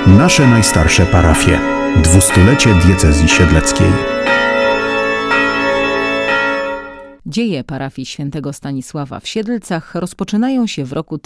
Nasze najstarsze parafie. 200-lecie diecezji siedleckiej. Dzieje parafii świętego Stanisława w Siedlcach rozpoczynają się w roku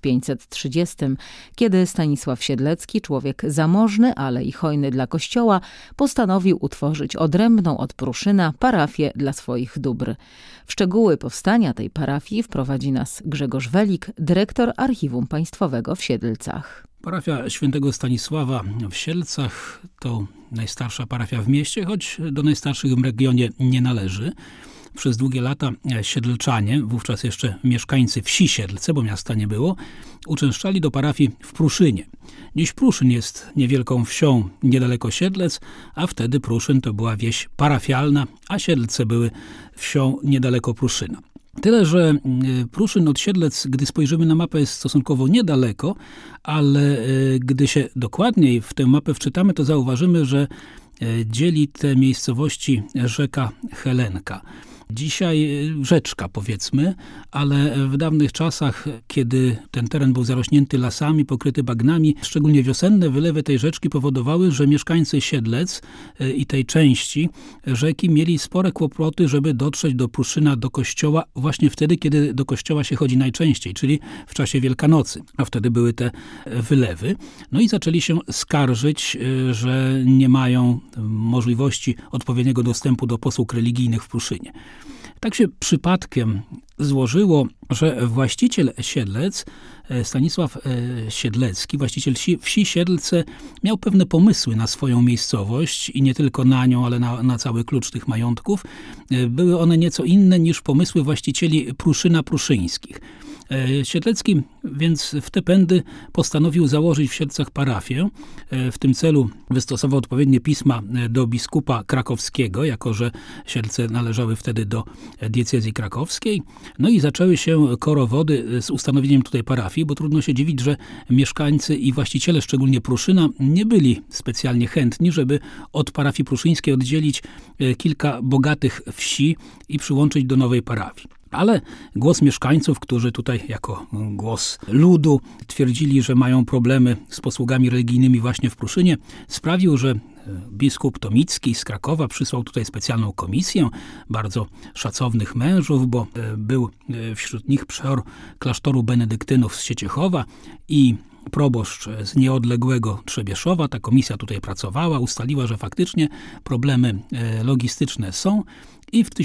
1530, kiedy Stanisław Siedlecki, człowiek zamożny, ale i hojny dla Kościoła, postanowił utworzyć odrębną od Pruszyna parafię dla swoich dóbr. W szczegóły powstania tej parafii wprowadzi nas Grzegorz Welik, dyrektor Archiwum Państwowego w Siedlcach. Parafia świętego Stanisława w Siedlcach to najstarsza parafia w mieście, choć do najstarszych w regionie nie należy. Przez długie lata siedlczanie, wówczas jeszcze mieszkańcy wsi Siedlce, bo miasta nie było, uczęszczali do parafii w Pruszynie. Dziś Pruszyn jest niewielką wsią niedaleko Siedlec, a wtedy Pruszyn to była wieś parafialna, a Siedlce były wsią niedaleko Pruszyna. Tyle, że Pruszyn od Siedlec, gdy spojrzymy na mapę, jest stosunkowo niedaleko, ale gdy się dokładniej w tę mapę wczytamy, to zauważymy, że dzieli te miejscowości rzeka Helenka. Dzisiaj rzeczka, powiedzmy, ale w dawnych czasach, kiedy ten teren był zarośnięty lasami, pokryty bagnami, szczególnie wiosenne wylewy tej rzeczki powodowały, że mieszkańcy Siedlec i tej części rzeki mieli spore kłopoty, żeby dotrzeć do Pruszyna, do kościoła, właśnie wtedy, kiedy do kościoła się chodzi najczęściej, czyli w czasie Wielkanocy, a wtedy były te wylewy. No i zaczęli się skarżyć, że nie mają możliwości odpowiedniego dostępu do posług religijnych w Pruszynie. Tak się przypadkiem złożyło, że właściciel Siedlec, Stanisław Siedlecki, właściciel wsi Siedlce, miał pewne pomysły na swoją miejscowość i nie tylko na nią, ale na cały klucz tych majątków. Były one nieco inne niż pomysły właścicieli Pruszyna pruszyńskich. Siedlecki więc w te pędy postanowił założyć w Siedlcach parafię. W tym celu wystosował odpowiednie pisma do biskupa krakowskiego, jako że Siedlce należały wtedy do diecezji krakowskiej. No i zaczęły się korowody z ustanowieniem tutaj parafii, bo trudno się dziwić, że mieszkańcy i właściciele, szczególnie Pruszyna, nie byli specjalnie chętni, żeby od parafii pruszyńskiej oddzielić kilka bogatych wsi i przyłączyć do nowej parafii. Ale głos mieszkańców, którzy tutaj jako głos ludu twierdzili, że mają problemy z posługami religijnymi właśnie w Pruszynie, sprawił, że biskup Tomicki z Krakowa przysłał tutaj specjalną komisję bardzo szacownych mężów, bo był wśród nich przeor klasztoru benedyktynów z Sieciechowa i proboszcz z nieodległego Trzebieszowa. Ta komisja tutaj pracowała, ustaliła, że faktycznie problemy logistyczne są i w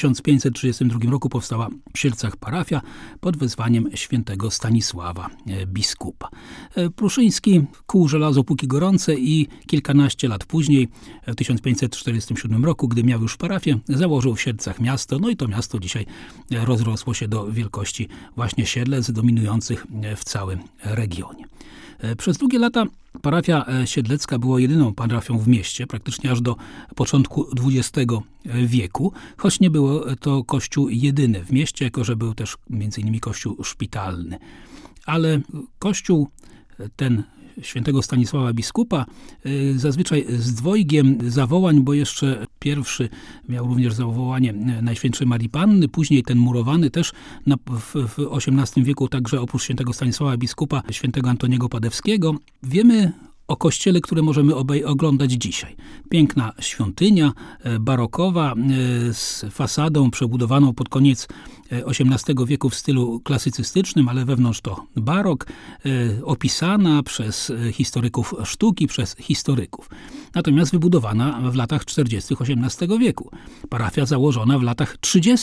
1532 roku powstała w Siedlcach parafia pod wezwaniem świętego Stanisława biskupa. Pruszyński kuł żelazo póki gorące i kilkanaście lat później, w 1547 roku, gdy miał już parafię, założył w Siedlcach miasto, no i to miasto dzisiaj rozrosło się do wielkości właśnie Siedlec, dominujących w całym regionie. Przez długie lata parafia siedlecka była jedyną parafią w mieście, praktycznie aż do początku XX wieku, choć nie było to kościół jedyny w mieście, jako że był też m.in. kościół szpitalny. Ale kościół ten świętego Stanisława biskupa zazwyczaj z dwojgiem zawołań, bo jeszcze pierwszy miał również zawołanie Najświętszej Marii Panny, później ten murowany też w XVIII wieku, także oprócz świętego Stanisława biskupa, świętego Antoniego Padewskiego. Wiemy o kościele, które możemy oglądać dzisiaj. Piękna świątynia barokowa z fasadą przebudowaną pod koniec XVIII wieku w stylu klasycystycznym, ale wewnątrz to barok, opisana przez historyków sztuki, przez historyków. Natomiast wybudowana w latach 40. XVIII wieku. Parafia założona w latach 30.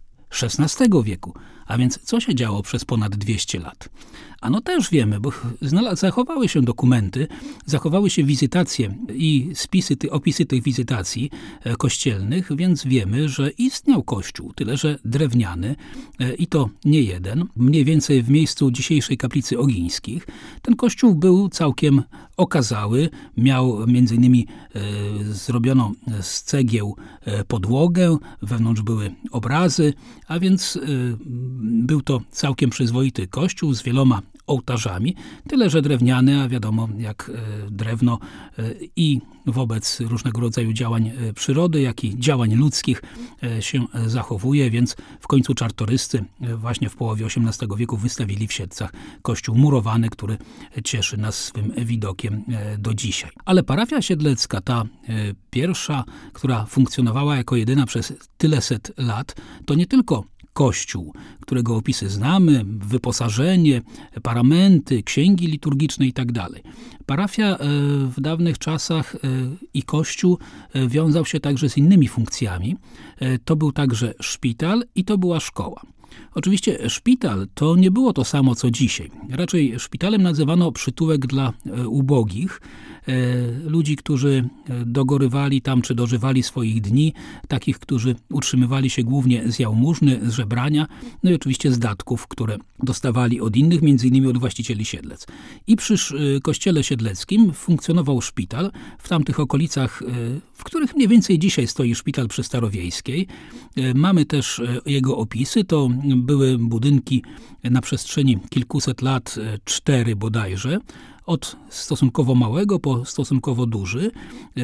XVI wieku. A więc co się działo przez ponad 200 lat? Ano też wiemy, bo zachowały się dokumenty, zachowały się wizytacje i opisy tych wizytacji kościelnych, więc wiemy, że istniał kościół, tyle że drewniany i to nie jeden, mniej więcej w miejscu dzisiejszej kaplicy Ogińskich. Ten kościół był całkiem okazały, miał m.in. zrobioną z cegieł podłogę, wewnątrz były obrazy, a więc był to całkiem przyzwoity kościół z wieloma ołtarzami, tyle że drewniane, a wiadomo jak drewno i wobec różnego rodzaju działań przyrody, jak i działań ludzkich się zachowuje, więc w końcu czartoryscy właśnie w połowie XVIII wieku wystawili w Siedlcach kościół murowany, który cieszy nas swym widokiem do dzisiaj. Ale parafia siedlecka, ta pierwsza, która funkcjonowała jako jedyna przez tyle set lat, to nie tylko kościół, którego opisy znamy, wyposażenie, paramenty, księgi liturgiczne itd. Parafia w dawnych czasach i kościół wiązał się także z innymi funkcjami. To był także szpital i to była szkoła. Oczywiście szpital to nie było to samo co dzisiaj. Raczej szpitalem nazywano przytułek dla ubogich, ludzi, którzy dogorywali tam czy dożywali swoich dni, takich, którzy utrzymywali się głównie z jałmużny, z żebrania, no i oczywiście z datków, które dostawali od innych, między innymi od właścicieli Siedlec. I przy kościele siedleckim funkcjonował szpital w tamtych okolicach, w których mniej więcej dzisiaj stoi szpital przy Starowiejskiej. Mamy też jego opisy, to były budynki na przestrzeni kilkuset lat, 4 bodajże, od stosunkowo małego po stosunkowo duży.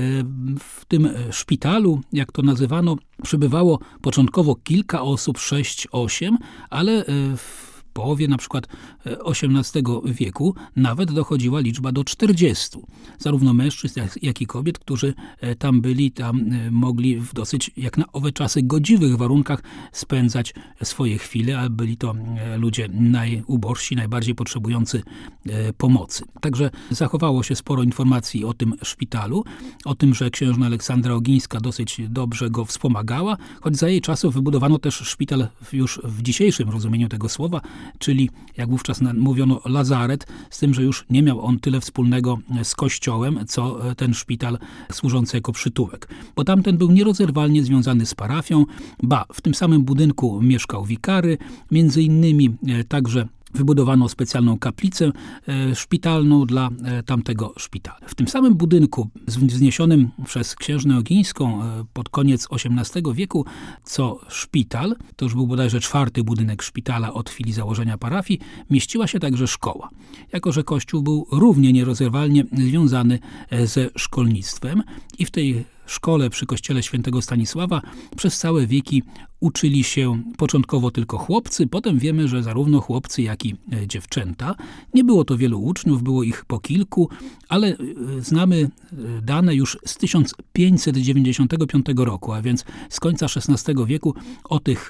W tym szpitalu, jak to nazywano, przebywało początkowo kilka osób, 6-8, ale w połowie na przykład XVIII wieku nawet dochodziła liczba do 40. Zarówno mężczyzn, jak i kobiet, którzy tam byli, tam mogli w dosyć, jak na owe czasy, godziwych warunkach spędzać swoje chwile, a byli to ludzie najubożsi, najbardziej potrzebujący pomocy. Także zachowało się sporo informacji o tym szpitalu, o tym, że księżna Aleksandra Ogińska dosyć dobrze go wspomagała, choć za jej czasów wybudowano też szpital już w dzisiejszym rozumieniu tego słowa, czyli jak wówczas mówiono lazaret, z tym, że już nie miał on tyle wspólnego z kościołem, co ten szpital służący jako przytułek. Bo tamten był nierozerwalnie związany z parafią, w tym samym budynku mieszkał wikary, między innymi także wybudowano specjalną kaplicę szpitalną dla tamtego szpitala. W tym samym budynku, wzniesionym przez księżnę Ogińską pod koniec XVIII wieku, co szpital, to już był bodajże 4. budynek szpitala od chwili założenia parafii, mieściła się także szkoła. Jako że kościół był równie nierozerwalnie związany ze szkolnictwem i w tej szkole przy kościele świętego Stanisława przez całe wieki uczyli się początkowo tylko chłopcy, potem wiemy, że zarówno chłopcy, jak i dziewczęta. Nie było to wielu uczniów, było ich po kilku, ale znamy dane już z 1595 roku, a więc z końca XVI wieku o tych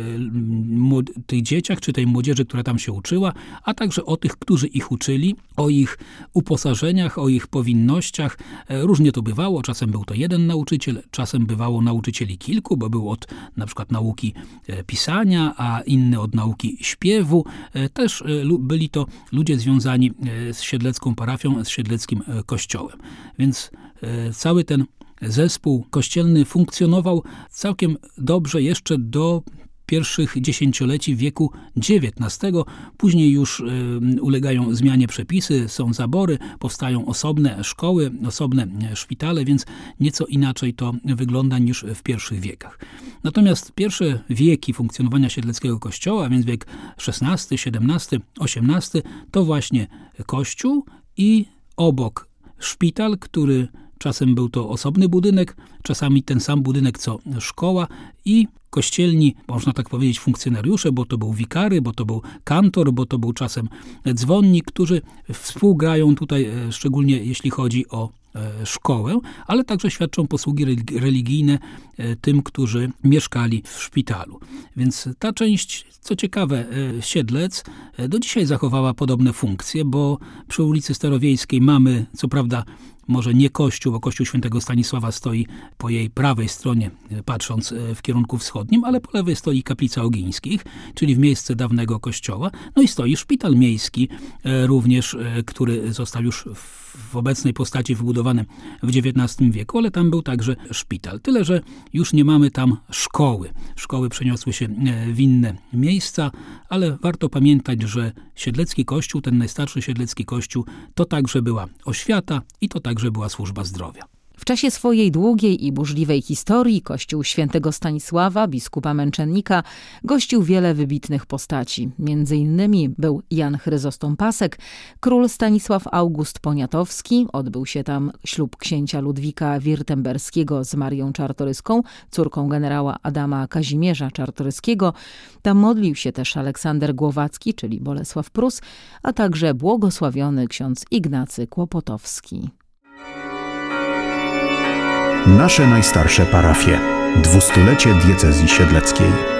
dzieciach, czy tej młodzieży, która tam się uczyła, a także o tych, którzy ich uczyli, o ich uposażeniach, o ich powinnościach. Różnie to bywało, czasem był to jeden nauczyciel, czasem bywało nauczycieli kilku, bo był od na przykład nauki pisania, a inny od nauki śpiewu. Też byli to ludzie związani z siedlecką parafią, z siedleckim kościołem. Więc cały ten zespół kościelny funkcjonował całkiem dobrze jeszcze do pierwszych dziesięcioleci wieku XIX. Później już ulegają zmianie przepisy, są zabory, powstają osobne szkoły, osobne szpitale, więc nieco inaczej to wygląda niż w pierwszych wiekach. Natomiast pierwsze wieki funkcjonowania siedleckiego kościoła, a więc wiek XVI, XVII, XVIII, to właśnie kościół i obok szpital, który czasem był to osobny budynek, czasami ten sam budynek co szkoła i kościelni, można tak powiedzieć, funkcjonariusze, bo to był wikary, bo to był kantor, bo to był czasem dzwonnik, którzy współgrają tutaj, szczególnie jeśli chodzi o szkołę, ale także świadczą posługi religijne tym, którzy mieszkali w szpitalu. Więc ta część, co ciekawe, Siedlec do dzisiaj zachowała podobne funkcje, bo przy ulicy Starowiejskiej mamy, co prawda, może nie kościół, bo kościół świętego Stanisława stoi po jej prawej stronie, patrząc w kierunku wschodnim, ale po lewej stoi kaplica Ogińskich, czyli w miejsce dawnego kościoła. No i stoi szpital miejski również, który został już w obecnej postaci wybudowany w XIX wieku, ale tam był także szpital. Tyle, że już nie mamy tam szkoły. Szkoły przeniosły się w inne miejsca, ale warto pamiętać, że siedlecki kościół, ten najstarszy siedlecki kościół, to także była oświata i to także była służba zdrowia. W czasie swojej długiej i burzliwej historii Kościół świętego Stanisława, biskupa męczennika, gościł wiele wybitnych postaci. Między innymi był Jan Chryzostom Pasek, król Stanisław August Poniatowski, odbył się tam ślub księcia Ludwika Wirtemberskiego z Marią Czartoryską, córką generała Adama Kazimierza Czartoryskiego. Tam modlił się też Aleksander Głowacki, czyli Bolesław Prus, a także błogosławiony ksiądz Ignacy Kłopotowski. Nasze najstarsze parafie. 200-lecie diecezji siedleckiej.